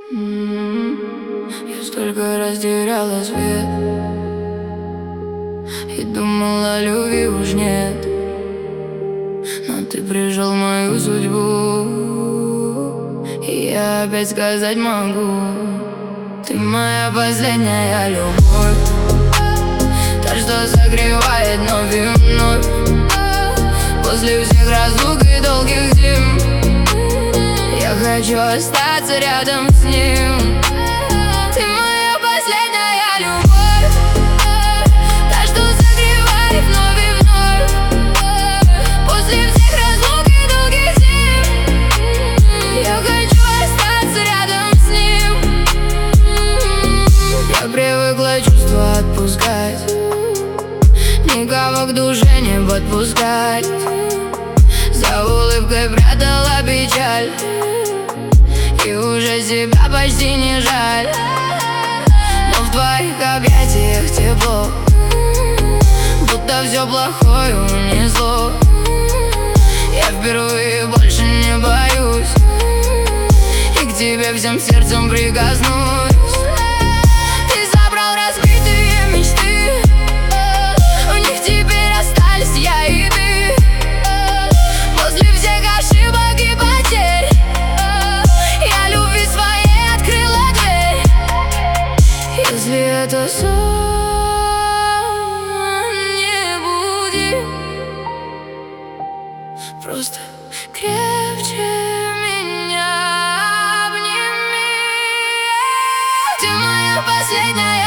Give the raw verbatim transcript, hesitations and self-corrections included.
Я столько раз теряла свет и думала, любви уж нет. Но ты прижал мою судьбу, и я опять сказать могу: ты моя последняя любовь, та, что согревает вновь и вновь после всех разлук и долгих зим. Я хочу остаться рядом с ним. Ты моя последняя любовь, та, что согревает вновь и вновь после всех разлук и долгих зим. Я хочу остаться рядом с ним. Я привыкла чувства отпускать, никого к душе не подпускать. За улыбкой прятала печаль, и уже себя почти не жаль. Но в твоих объятиях тепло, будто все плохое унесло. Я впервые больше не боюсь, и к тебе всем сердцем прикоснусь. Ты забрал разбитые мечты, в них теперь остались я и ты. После всех ошибок и потерь я любви своей открыла дверь. Если это сон, не буди, просто крепче меня обними. Ты моя последняя